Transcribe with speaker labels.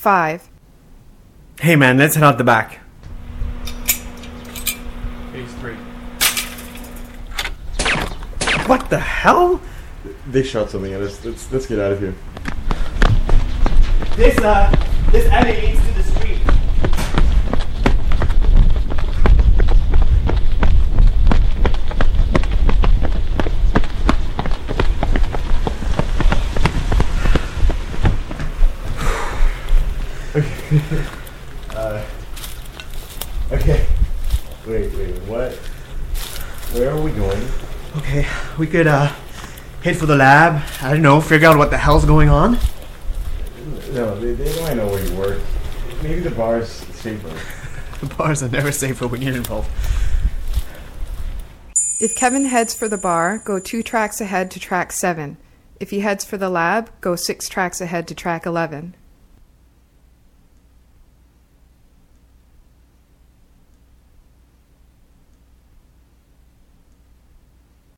Speaker 1: 5.
Speaker 2: Hey man, let's head out the back.
Speaker 3: Phase 3.
Speaker 2: What the hell?
Speaker 4: They shot something at us. Let's get out of here.
Speaker 2: This alley leads to the street.
Speaker 4: Okay. Wait, what? Where are we going?
Speaker 2: Okay, we could head for the lab. I don't know, figure out what the hell's going on.
Speaker 4: No, they might know where you work. Maybe the bar's safer.
Speaker 2: The bars are never safer when you're involved.
Speaker 1: If Kevin heads for the bar, go 2 tracks ahead to track 7. If he heads for the lab, go 6 tracks ahead to track 11.